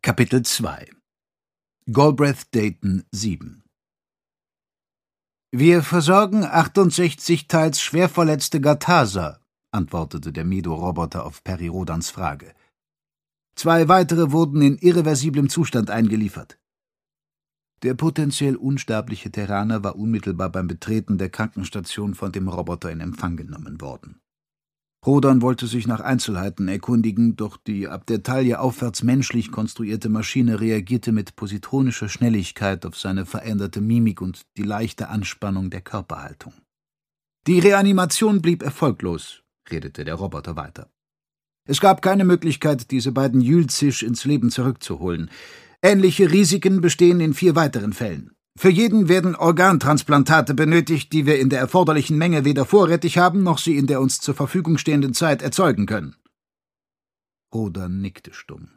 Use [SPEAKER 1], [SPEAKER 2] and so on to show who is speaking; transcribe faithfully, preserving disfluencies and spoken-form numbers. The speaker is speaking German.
[SPEAKER 1] Kapitel zwei Galbraith Dayton sieben »Wir versorgen achtundsechzig teils schwer verletzte Gataser«, antwortete der Medo-Roboter auf Peri Rodans Frage. »Zwei weitere wurden in irreversiblem Zustand eingeliefert.« Der potenziell unsterbliche Terraner war unmittelbar beim Betreten der Krankenstation von dem Roboter in Empfang genommen worden. Rodan wollte sich nach Einzelheiten erkundigen, doch die ab der Taille aufwärts menschlich konstruierte Maschine reagierte mit positronischer Schnelligkeit auf seine veränderte Mimik und die leichte Anspannung der Körperhaltung. »Die Reanimation blieb erfolglos«, redete der Roboter weiter. »Es gab keine Möglichkeit, diese beiden Jülzisch ins Leben zurückzuholen. Ähnliche Risiken bestehen in vier weiteren Fällen. Für jeden werden Organtransplantate benötigt, die wir in der erforderlichen Menge weder vorrätig haben, noch sie in der uns zur Verfügung stehenden Zeit erzeugen können.« Rodan nickte stumm.